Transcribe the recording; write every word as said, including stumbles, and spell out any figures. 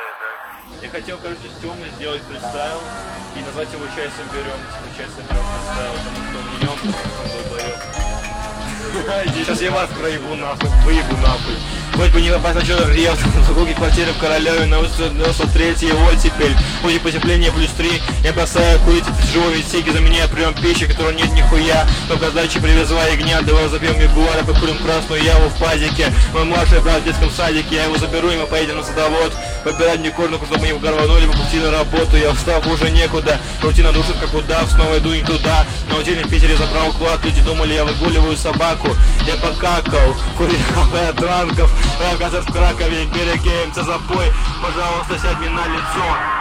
Я хотел, короче, с Тёмой сделать фристайл и назвать его «Чай соберем», типа «Чай соберем фристайл», потому что он в нем, он долбоёб. Сейчас я вас проебу нахуй, выебу нахуй. Хоть бы не попасть на черный рельеф, на закуки квартиры в Королеве, на улице девяносто третьей оттепель. После потепления плюс три, я бросаю курить эти живые сиги, заменяя прием пищи, которой нет нихуя. Только сдачи привезла ягнят, давай забьем ягуара, покурим красную яву в пазике. Мой младший брат в детском садике, я его заберу, и мы поедем на садовод. Выбирать мне корнуку, чтобы мы его горванули, по пути на работу, я встав уже некуда. Рутина душит как удав, снова иду не туда. На утиле в Питере забрал клад, люди думали, я выгуливаю собаку. Я покакал, курил от ранков, концерт в Кракове, берегемся запой, пожалуйста, сядь мне на лицо.